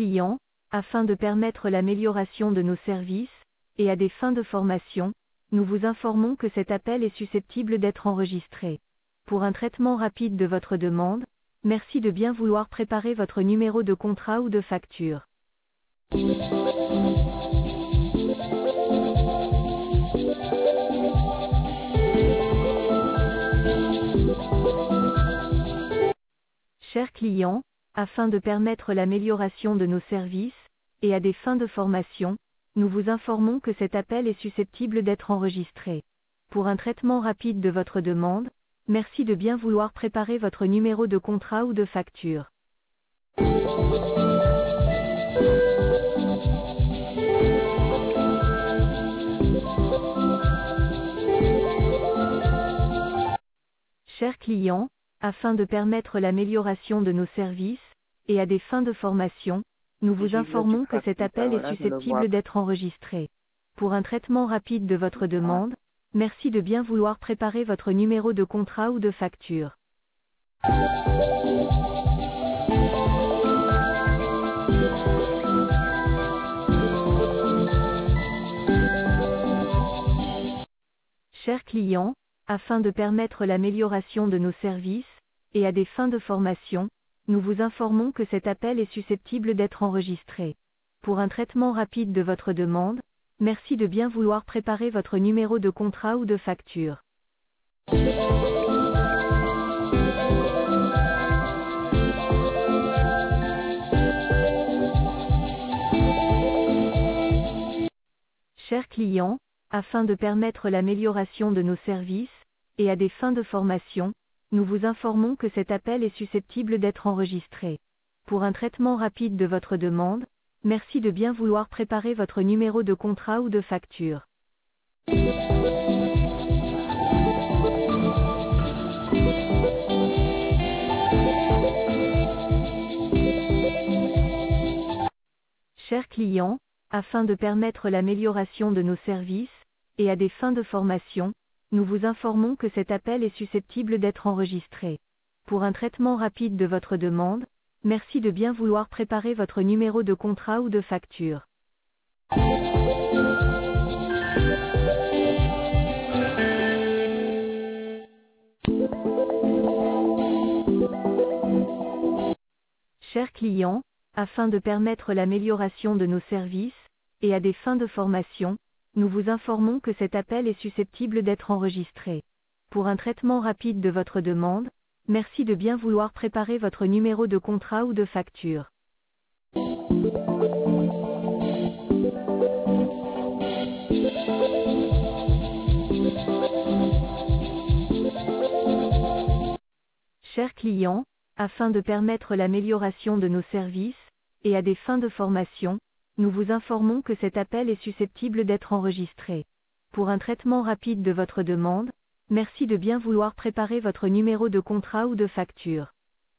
client, afin de permettre l'amélioration de nos services, et à des fins de formation, nous vous informons que cet appel est susceptible d'être enregistré. Pour un traitement rapide de votre demande, merci de bien vouloir préparer votre numéro de contrat ou de facture. Chers clients, afin de permettre l'amélioration de nos services, et à des fins de formation, nous vous informons que cet appel est susceptible d'être enregistré. Pour un traitement rapide de votre demande, merci de bien vouloir préparer votre numéro de contrat ou de facture. Chers clients, afin de permettre l'amélioration de nos services, et à des fins de formation, nous vous informons que cet appel est susceptible d'être enregistré. Pour un traitement rapide de votre demande, merci de bien vouloir préparer votre numéro de contrat ou de facture. Chers clients, afin de permettre l'amélioration de nos services, et à des fins de formation, nous vous informons que cet appel est susceptible d'être enregistré. Pour un traitement rapide de votre demande, merci de bien vouloir préparer votre numéro de contrat ou de facture. Chers clients, afin de permettre l'amélioration de nos services, et à des fins de formation, nous vous informons que cet appel est susceptible d'être enregistré. Pour un traitement rapide de votre demande, merci de bien vouloir préparer votre numéro de contrat ou de facture. Chers clients, afin de permettre l'amélioration de nos services, et à des fins de formation, nous vous informons que cet appel est susceptible d'être enregistré. Pour un traitement rapide de votre demande, merci de bien vouloir préparer votre numéro de contrat ou de facture. Chers clients, afin de permettre l'amélioration de nos services, et à des fins de formation, nous vous informons que cet appel est susceptible d'être enregistré. Pour un traitement rapide de votre demande, merci de bien vouloir préparer votre numéro de contrat ou de facture. Chers clients, afin de permettre l'amélioration de nos services, et à des fins de formation, nous vous informons que cet appel est susceptible d'être enregistré. Pour un traitement rapide de votre demande, merci de bien vouloir préparer votre numéro de contrat ou de facture.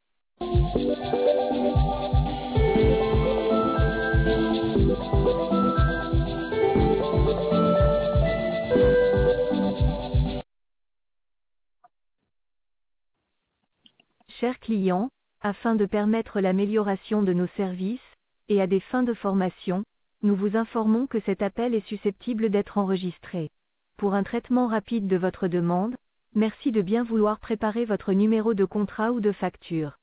Chers clients, afin de permettre l'amélioration de nos services, et à des fins de formation, nous vous informons que cet appel est susceptible d'être enregistré. Pour un traitement rapide de votre demande, merci de bien vouloir préparer votre numéro de contrat ou de facture.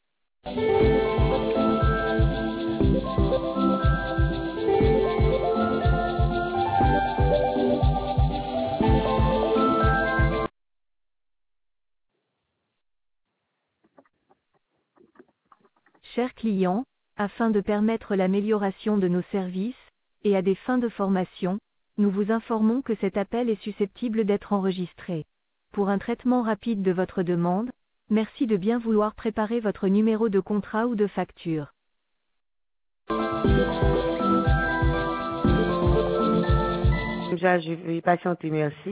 Chers clients, afin de permettre l'amélioration de nos services, et à des fins de formation, nous vous informons que cet appel est susceptible d'être enregistré. Pour un traitement rapide de votre demande, merci de bien vouloir préparer votre numéro de contrat ou de facture. Déjà, je vais patienter, merci.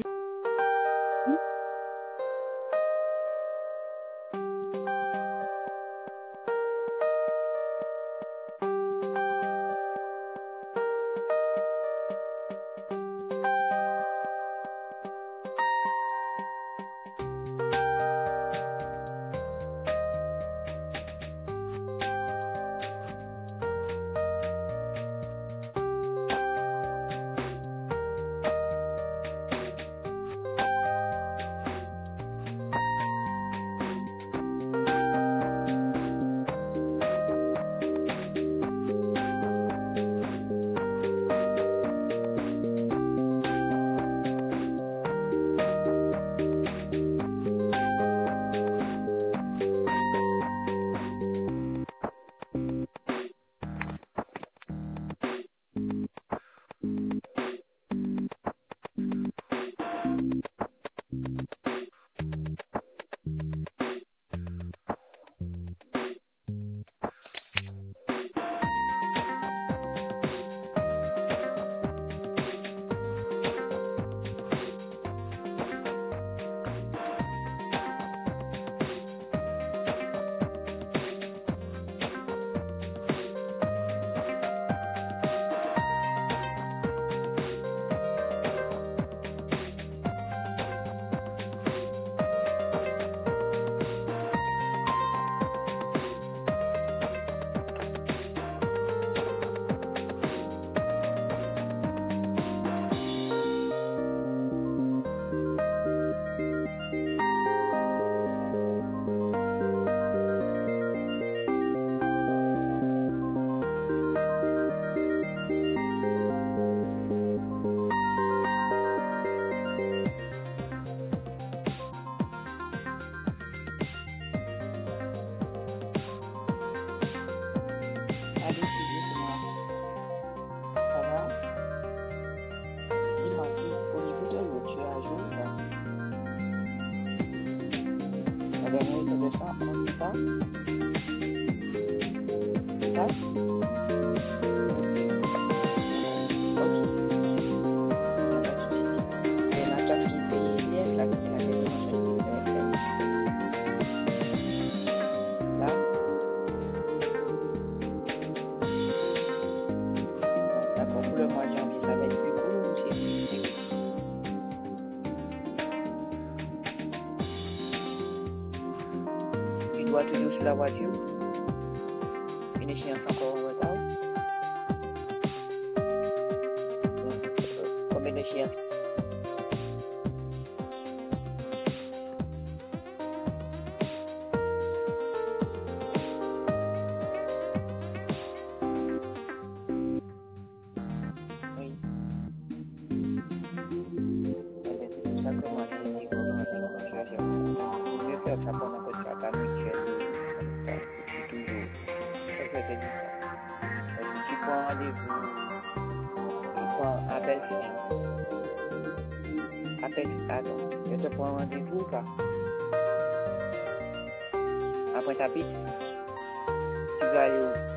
ça? Ça? Et la carte qui paye bien, la là. D'accord, pour le mois de janvier, ça va être plus cool aussi. Tu dois toujours sur la voiture. Une échéance encore en retard. Combien d'échéances? Oui. C'est pour ça que moi, je me dis qu'on mieux faire ça pendant que tu as ta mutuelle. Toujours. C'est ce que je te dis ça. Si tu prends rendez-vous, tu prends attends, je te prends rendez-vous, quoi. Après ta piste, tu vas aller où?